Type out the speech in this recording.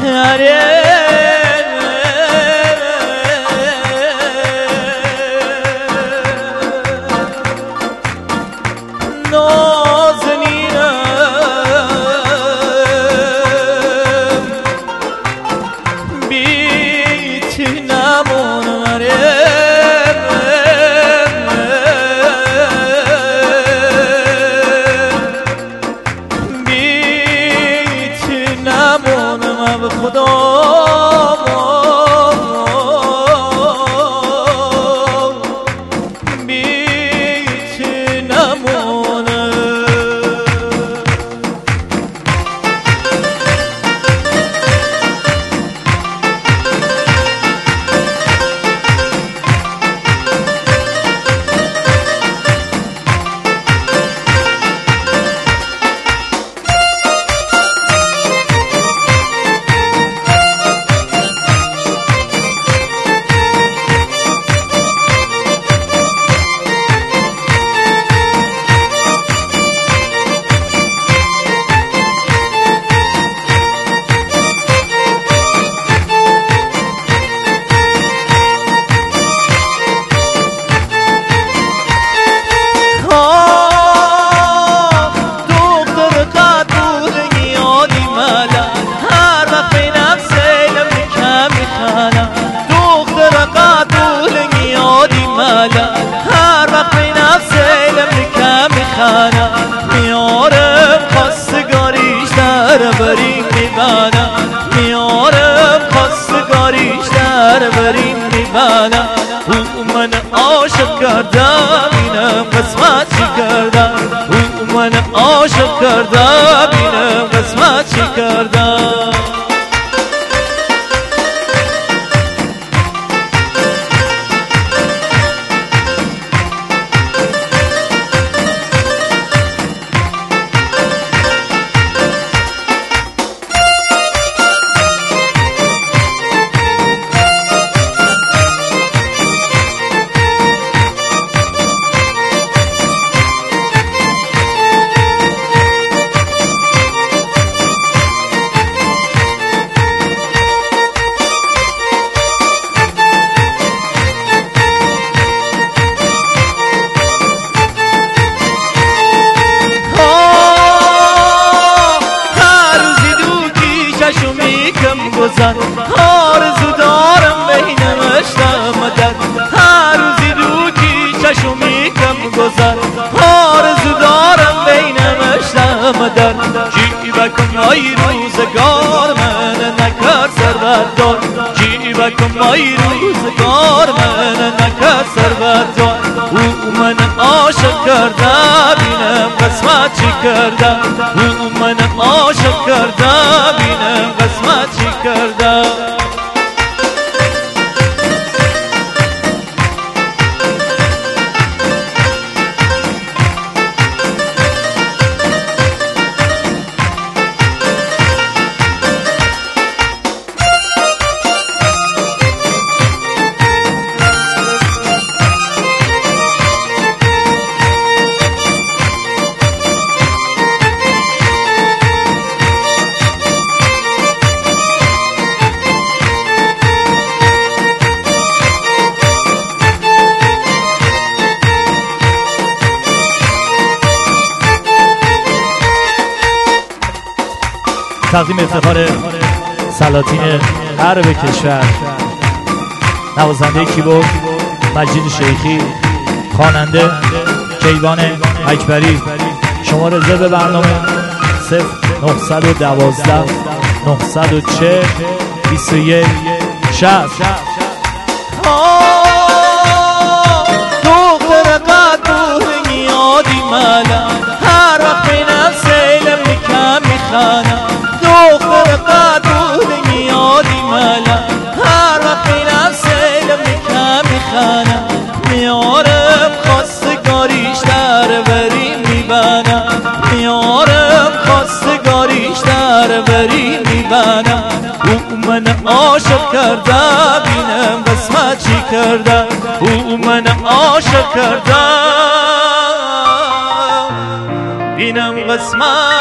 میارم خواستگاریش در بریم میبنم میارم خواستگاریش در بریم میبنم او من عاشق کردم اینم قسمت چی کردم او من عاشق کردم اینم قسمت چی کردم آرزو دارم بینمش مدد هر روزی رو کی چشم میکم گذر آرزو دارم بینمش مدد جی بکن مای روزگار من نکر سربردار جی بکن مای روزگار من نکر سربردار او من عاشق کردم اینم قسمت چی کردم او من عاشق کردم اینم قسمت چی کردم تقدیم افتخار سلاطین غرب کشور نوازنده کیبورد مجید شیخی، خواننده کیوان اکبری. شما رزرو به برنامه 0912 940 21 60. دختر قدور یادی مالم هر وقت بینم سیلم میکم میخانم دختر قدور یادی مالم هر وقت بینم سیلم میکم میخانم میارم خواستگاریش در بریم میبنم میارم خواستگاریش در بریم میبنم او من عاشق کردم اینم قسمت چی کردم او من عاشق کردم اینم قسمت